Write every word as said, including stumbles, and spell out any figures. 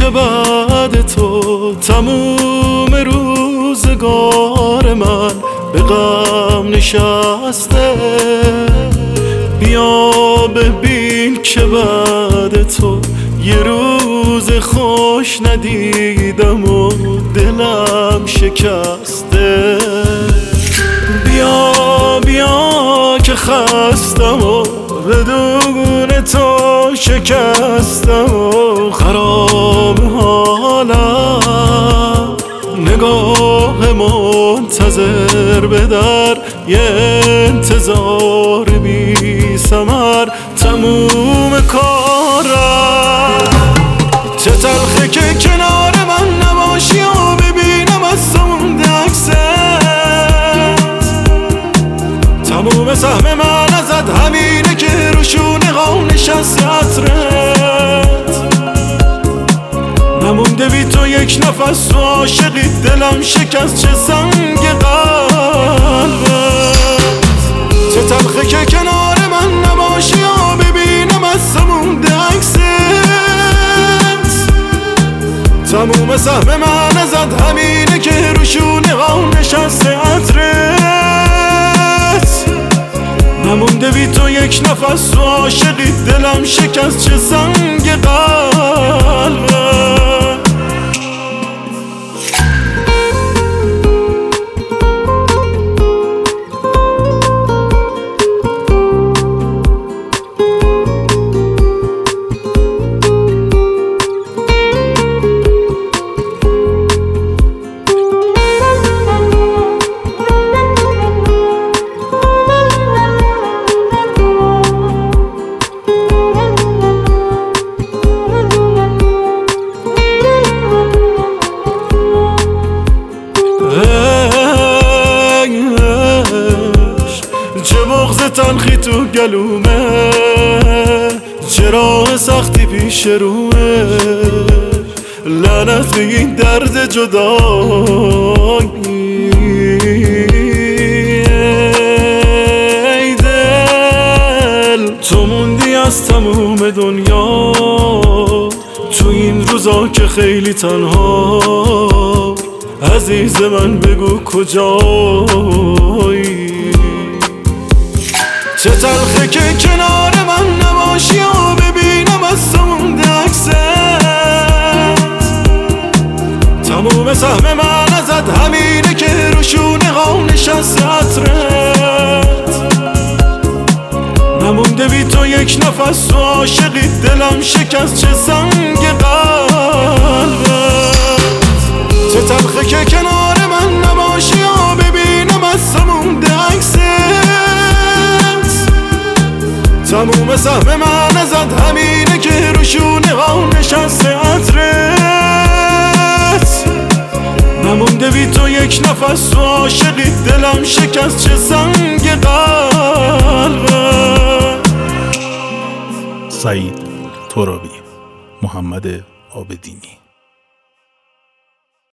که بعد تو تموم روزگار من به غم نشسته. بیا ببین که بعد تو یه روز خوش ندیدم و دلم شکسته. بیا بیا که خستم و بدون تو شکستم و خراب حالم. نگاه منتظر به در یه انتظار بی ثمر تموم کارم. چه تلخه که کنار من نباشی و ببینم از تو مونده عکست. تموم سهم من ازت همینه که رو شونه ها نشسته عطرت. نمونده بی تو یک نفس تو عاشقی دلم شکست چه سنگ قلبت. چه تلخه که کنار من نباشی و ببینم از تو مونده عکست. تموم سهم من ازت همینه که رو شونه ها نشسته عطرت. نمونده بی تو یک نفس تو عاشقی دلم شکست چه سنگ قلبت. چه بغض تلخی تو گلومه، چه راه سختی پیش رومه. لعنت به این درد جدایی. ای دل تو موندی از تموم دنیا تو این روزا که خیلی تنها. عزیز من بگو کجایی. چه تلخه که کنار من نباشی و ببینم از تو مونده عکست. تموم سهم من ازت همینه که رو شونه ها نشسته عطرت. نمونده بی تو یک نفس تو عاشقی دلم شکست چه سنگ قلبت. چه تلخه که کنار من نباشی و ببینم از تو مونده عکست. تموم سهم من ازت همینه که رو شونه ها نشسته عطرت. نمونده بی تو یک نفس تو عاشقی دلم شکست چه سنگ قلبت. سعید ترابی، محمد عابدینی.